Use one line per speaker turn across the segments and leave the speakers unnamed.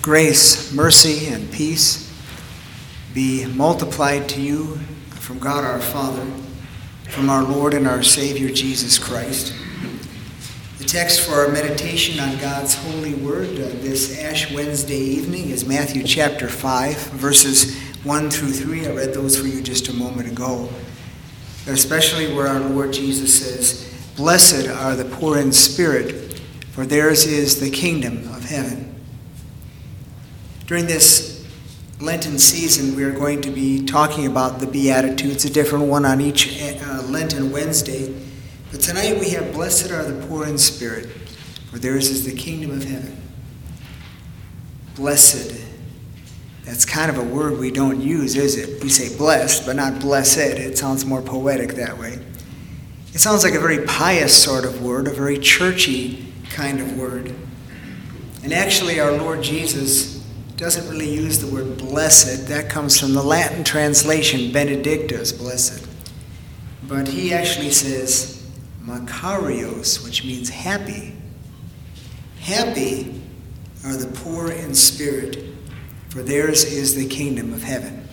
Grace, mercy, and peace be multiplied to you from God our Father, from our Lord and our Savior Jesus Christ. The text for our meditation on God's holy word this Ash Wednesday evening is Matthew chapter 5, verses 1 through 3. I read those for you just a moment ago. But especially where our Lord Jesus says, "Blessed are the poor in spirit, for theirs is the kingdom of heaven." During this Lenten season, we are going to be talking about the Beatitudes, a different one on each Lenten Wednesday. But tonight we have, "Blessed are the poor in spirit, for theirs is the kingdom of heaven." Blessed. That's kind of a word we don't use, is it? We say blessed, but not blessed. It sounds more poetic that way. It sounds like a very pious sort of word, a very churchy kind of word. And actually, our Lord Jesus doesn't really use the word blessed. That comes from the Latin translation, benedictus, blessed. But he actually says makarios, which means happy. Happy are the poor in spirit, for theirs is the kingdom of heaven.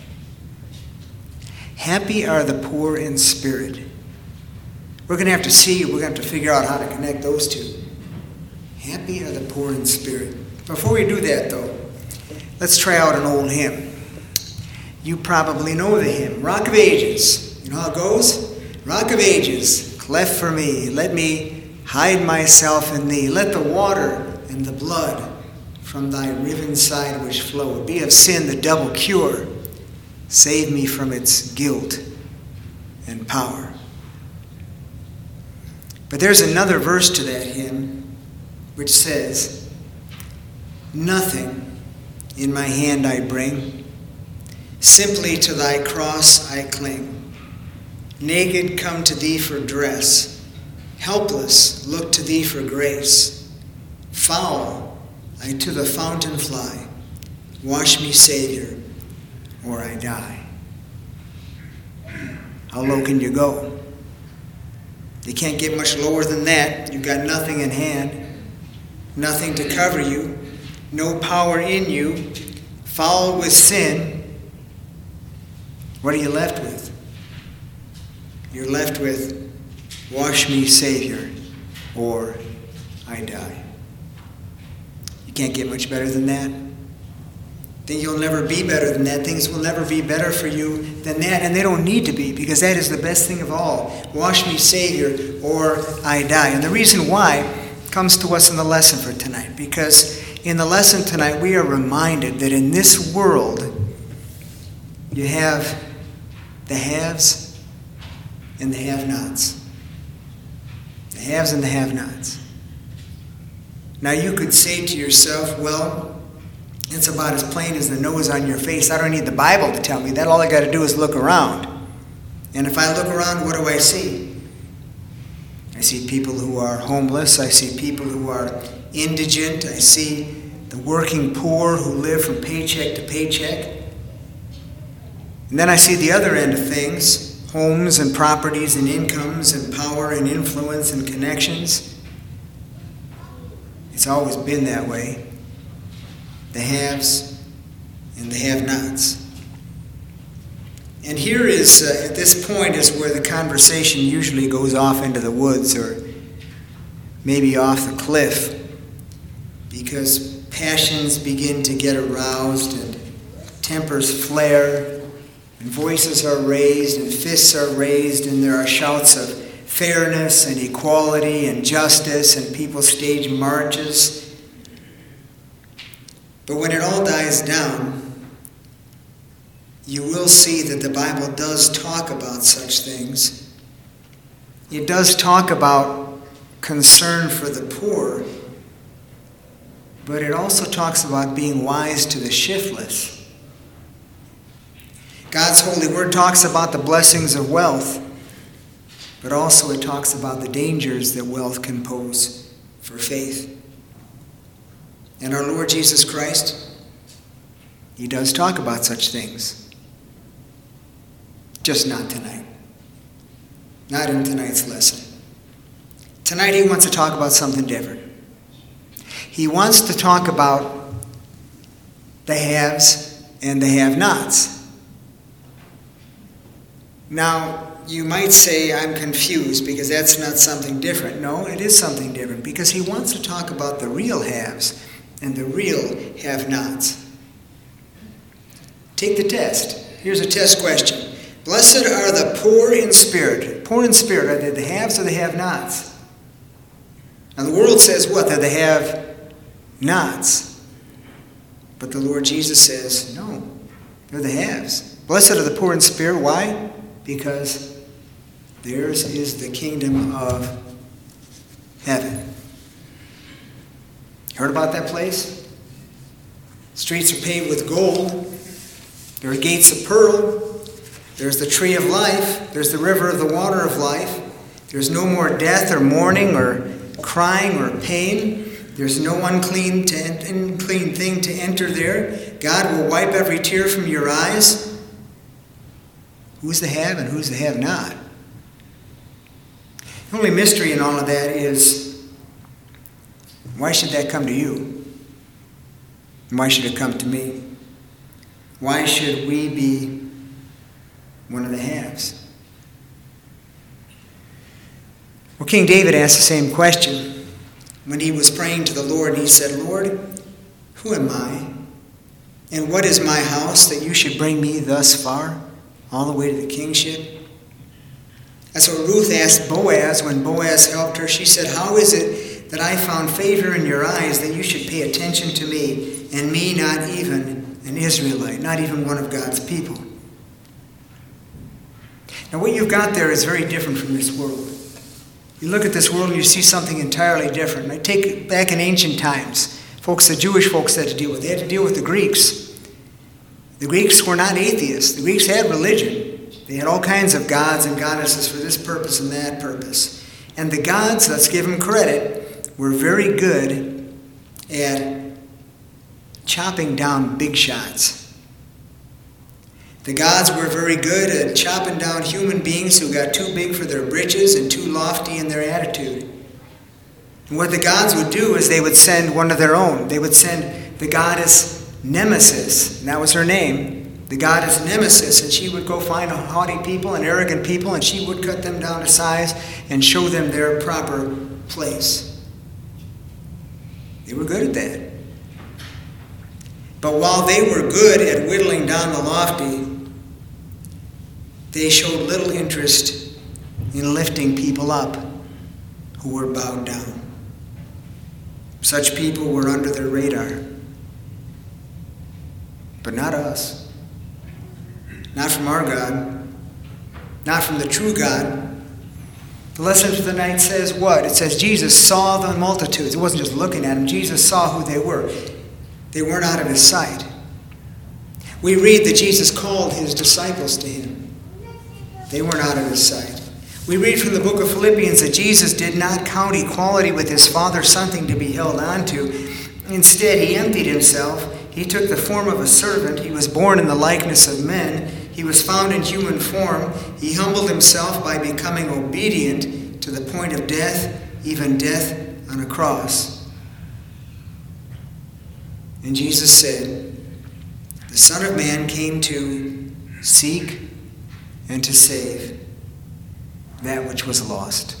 Happy are the poor in spirit. We're going to have to figure out how to connect those two. Happy are the poor in spirit. Before we do that, though, let's try out an old hymn. You probably know the hymn, Rock of Ages. You know how it goes? Rock of Ages, cleft for me, let me hide myself in thee. Let the water and the blood from thy riven side which flowed be of sin the double cure. Save me from its guilt and power. But there's another verse to that hymn which says, "Nothing in my hand I bring, simply to thy cross I cling. Naked come to thee for dress, helpless look to thee for grace. Foul I to the fountain fly, wash me, Savior, or I die." How low can you go? You can't get much lower than that. You've got nothing in hand, nothing to cover you, no power in you, foul with sin. What are you left with? You're left with, "Wash me, Savior, or I die." You can't get much better than that. Then you'll never be better than that. Things will never be better for you than that, and they don't need to be, because that is the best thing of all. "Wash me, Savior, or I die." And the reason why comes to us in the lesson for tonight, because in the lesson tonight we are reminded that in this world you have the haves and the have-nots. The haves and the have-nots. Now you could say to yourself, well, it's about as plain as the nose on your face. I don't need the Bible to tell me that. All I got to do is look around. And if I look around, what do I see? I see people who are homeless. I see people who are indigent. I see the working poor who live from paycheck to paycheck. And then I see the other end of things, homes and properties and incomes and power and influence and connections. It's always been that way. The haves and the have-nots. And here is, at this point, is where the conversation usually goes off into the woods, or maybe off the cliff, because passions begin to get aroused and tempers flare and voices are raised and fists are raised, and there are shouts of fairness and equality and justice, and people stage marches. But when it all dies down, you will see that the Bible does talk about such things. It does talk about concern for the poor, but it also talks about being wise to the shiftless. God's holy word talks about the blessings of wealth, but also it talks about the dangers that wealth can pose for faith. And our Lord Jesus Christ, he does talk about such things. Just not tonight. Not in tonight's lesson. Tonight he wants to talk about something different. He wants to talk about the haves and the have-nots. Now, you might say I'm confused because that's not something different. No, it is something different because he wants to talk about the real haves and the real have-nots. Take the test. Here's a test question. Blessed are the poor in spirit. Poor in spirit, are they the haves or the have-nots? Now the world says what? They're the have-nots. But the Lord Jesus says, no, they're the haves. Blessed are the poor in spirit. Why? Because theirs is the kingdom of heaven. Heard about that place? Streets are paved with gold. There are gates of pearl. There's the tree of life. There's the river of the water of life. There's no more death or mourning or crying or pain. There's no unclean thing to enter there. God will wipe every tear from your eyes. Who's the have and who's the have not? The only mystery in all of that is, why should that come to you? And why should it come to me? Why should we be one of the haves? Well, King David asked the same question when he was praying to the Lord. He said, Lord, who am I? And what is my house that you should bring me thus far, all the way to the kingship? That's what Ruth asked Boaz when Boaz helped her. She said, how is it that I found favor in your eyes that you should pay attention to me, and me not even an Israelite, not even one of God's people? Now what you've got there is very different from this world. You look at this world and you see something entirely different. I take it back in ancient times. The Jewish folks had to deal with. They had to deal with the Greeks. The Greeks were not atheists. The Greeks had religion. They had all kinds of gods and goddesses for this purpose and that purpose. And the gods, let's give them credit, were very good at chopping down big shots. The gods were very good at chopping down human beings who got too big for their britches and too lofty in their attitude. And what the gods would do is they would send one of their own. They would send the goddess Nemesis, and that was her name. The goddess Nemesis, and she would go find haughty people and arrogant people, and she would cut them down to size and show them their proper place. They were good at that. But while they were good at whittling down the lofty, they showed little interest in lifting people up who were bowed down. Such people were under their radar. But not us. Not from our God. Not from the true God. The lesson for the night says what? It says Jesus saw the multitudes. It wasn't just looking at them. Jesus saw who they were. They weren't out of his sight. We read that Jesus called his disciples to him. They weren't out of his sight. We read from the book of Philippians that Jesus did not count equality with his Father something to be held on to. Instead, he emptied himself. He took the form of a servant. He was born in the likeness of men. He was found in human form. He humbled himself by becoming obedient to the point of death, even death on a cross. And Jesus said, the Son of Man came to seek and to save that which was lost.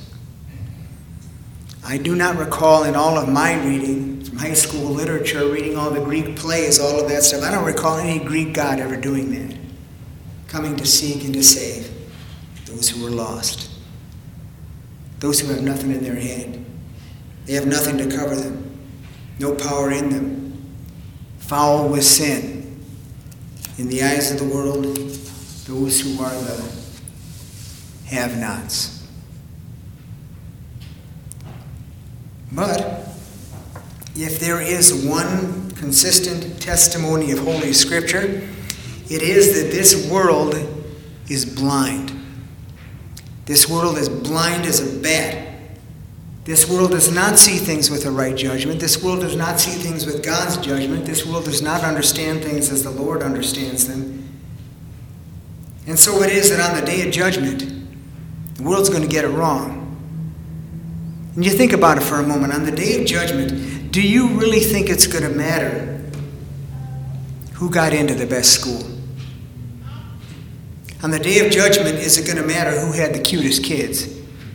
I do not recall in all of my reading, from high school literature, reading all the Greek plays, all of that stuff, I don't recall any Greek god ever doing that. Coming to seek and to save those who were lost. Those who have nothing in their hand. They have nothing to cover them. No power in them. Foul with sin. In the eyes of the world, those who are the have-nots. But if there is one consistent testimony of Holy Scripture, it is that this world is blind. This world is blind as a bat. This world does not see things with a right judgment. This world does not see things with God's judgment. This world does not understand things as the Lord understands them. And so it is that on the day of judgment, the world's going to get it wrong. And you think about it for a moment. On the day of judgment, do you really think it's going to matter who got into the best school. On the day of judgment, is it going to matter who had the cutest kids?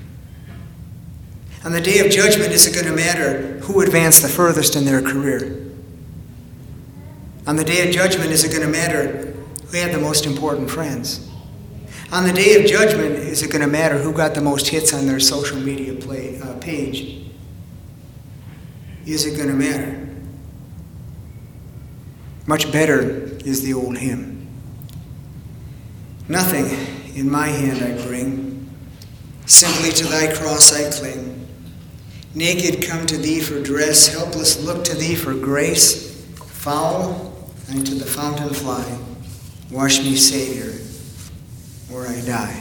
On the day of judgment, is it going to matter who advanced the furthest in their career? On the day of judgment, is it going to matter who had the most important friends? On the day of judgment, is it going to matter who got the most hits on their social media page? Is it going to matter? Much better is the old hymn. Nothing in my hand I bring, simply to thy cross I cling. Naked come to thee for dress, helpless look to thee for grace. Foul, I to the fountain fly. Wash me, Savior, or I die.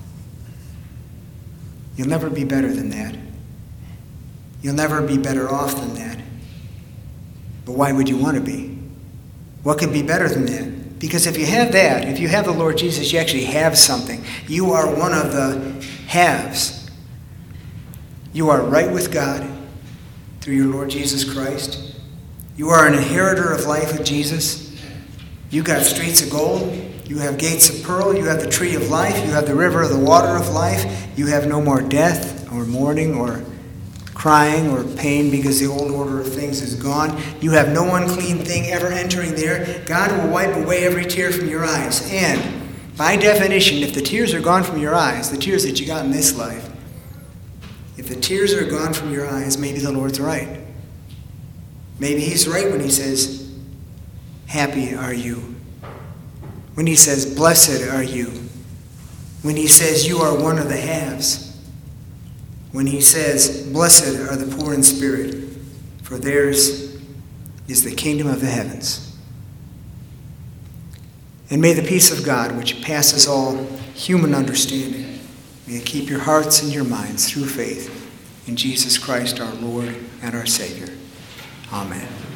You'll never be better than that. You'll never be better off than that. But why would you want to be? What could be better than that? Because if you have that, if you have the Lord Jesus, you actually have something. You are one of the haves. You are right with God through your Lord Jesus Christ. You are an inheritor of life with Jesus. You got streets of gold. You have gates of pearl. You have the tree of life. You have the river of the water of life. You have no more death or mourning or crying or pain because the old order of things is gone. You have no unclean thing ever entering there. God will wipe away every tear from your eyes. And by definition, if the tears are gone from your eyes, the tears that you got in this life, if the tears are gone from your eyes, maybe the Lord's right. Maybe he's right when he says, happy are you. When he says, blessed are you. When he says, you are one of the haves. When he says, blessed are the poor in spirit, for theirs is the kingdom of the heavens. And may the peace of God, which passes all human understanding, may it keep your hearts and your minds through faith in Jesus Christ our Lord and our Savior. Amen.